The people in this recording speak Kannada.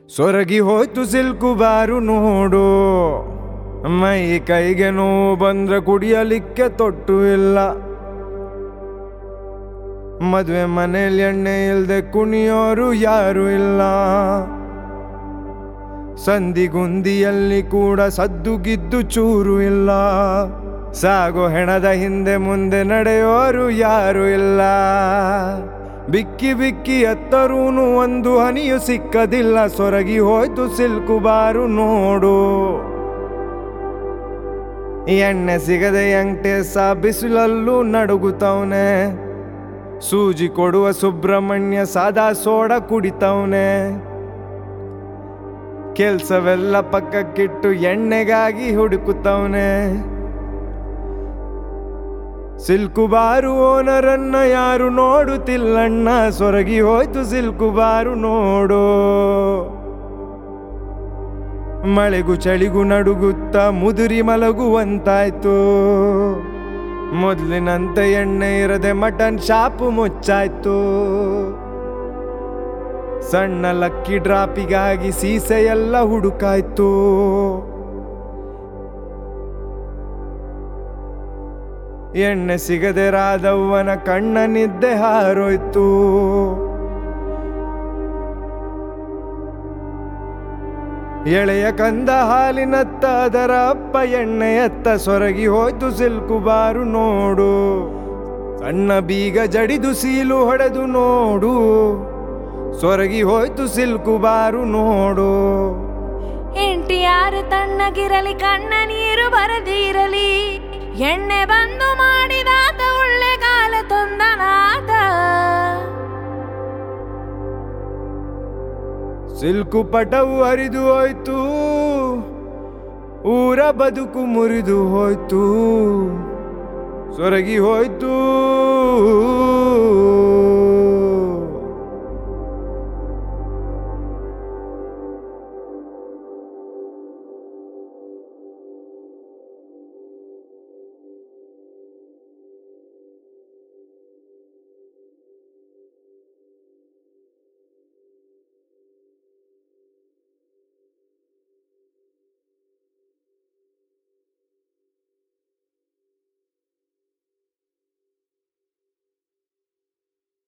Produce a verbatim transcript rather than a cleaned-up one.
ಸೊರಗಿ ಹೋಯ್ತು ಸಿಲ್ಕು ಬಾರು ನೋಡು, ಮೈ ಕೈಗೆ ನೋವು ಬಂದ್ರೆ ಕುಡಿಯಲಿಕ್ಕೆ ತೊಟ್ಟು ಇಲ್ಲ. ಮದುವೆ ಮನೇಲಿ ಎಣ್ಣೆ ಇಲ್ದೆ ಕುಣಿಯೋರು ಯಾರು ಇಲ್ಲ. ಸಂದಿಗುಂದಿಯಲ್ಲಿ ಕೂಡ ಸದ್ದುಗಿದ್ದು ಚೂರು ಇಲ್ಲ. ಸಾಗೋ ಹೆಣದ ಹಿಂದೆ ಮುಂದೆ ನಡೆಯೋರು ಯಾರು ಇಲ್ಲ. ಬಿಕ್ಕಿ ಬಿಕ್ಕಿ ಎತ್ತರೂನು ಒಂದು ಹನಿಯು ಸಿಕ್ಕದಿಲ್ಲ. ಸೊರಗಿ ಹೋಯ್ತು ಸಿಲ್ಕು ಬಾರು ನೋಡು. ಎಣ್ಣೆ ಸಿಗದೆ ವೆಂಕಟೇಶ ಬಿಸಿಲಲ್ಲೂ ನಡುಗುತ್ತವನೆ. ಸೂಜಿ ಕೊಡುವ ಸುಬ್ರಹ್ಮಣ್ಯ ಸಾದಾ ಸೋಡ ಕುಡಿತವನೆ. ಕೆಲ್ಸವೆಲ್ಲ ಪಕ್ಕಕ್ಕಿಟ್ಟು ಎಣ್ಣೆಗಾಗಿ ಹುಡುಕುತ್ತವನೆ. ಸಿಲ್ಕು ಬಾರು ಓನರನ್ನ ಯಾರು ನೋಡುತ್ತಿಲ್ಲಣ್ಣ. ಸೊರಗಿ ಹೋಯ್ತು ಸಿಲ್ಕು ಬಾರು ನೋಡು. ಮಳೆಗೂ ಚಳಿಗೂ ನಡುಗುತ್ತ ಮುದುರಿ ಮಲಗುವಂತಾಯ್ತು. ಮೊದಲಿನಂತೆ ಎಣ್ಣೆ ಇರದೆ ಮಟನ್ ಶಾಪು ಮುಚ್ಚಾಯ್ತು. ಸಣ್ಣ ಲಕ್ಕಿ ಡ್ರಾಪಿಗಾಗಿ ಸೀಸೆ ಎಲ್ಲ ಹುಡುಕಾಯ್ತು. ಎಣ್ಣೆ ಸಿಗದೆ ರಾಧವ್ವನ ಕಣ್ಣ ನಿದ್ದೆ ಹಾರೋಯ್ತು. ಎಳೆಯ ಕಂದ ಹಾಲಿನತ್ತ ಅದರ ಅಪ್ಪ ಎಣ್ಣೆಯತ್ತ. ಸೊರಗಿ ಹೋಯ್ತು ಸಿಲ್ಕು ಬಾರು ನೋಡು. ಸಣ್ಣ ಬೀಗ ಜಡಿದು ಸೀಲು ಹೊಡೆದು ನೋಡು. ಸೊರಗಿ ಹೋಯ್ತು ಸಿಲ್ಕು ಬಾರು ನೋಡು. ಹೆಂಡತಿ ಯಾರು ತಣ್ಣಗಿರಲಿ, ಕಣ್ಣ ನೀರು ಬರದಿರಲಿ. ಎಣ್ಣೆ ಬಂದು ಮಾಡಿದಾತ ಒಳ್ಳೆ ಕಾಲ ತಂದನಾತ. ಸಿಲ್ಕು ಪಟವು ಹರಿದು ಹೋಯ್ತು. ಊರ ಬದುಕು ಮುರಿದು ಹೋಯ್ತು. ಸೊರಗಿ ಹೋಯ್ತು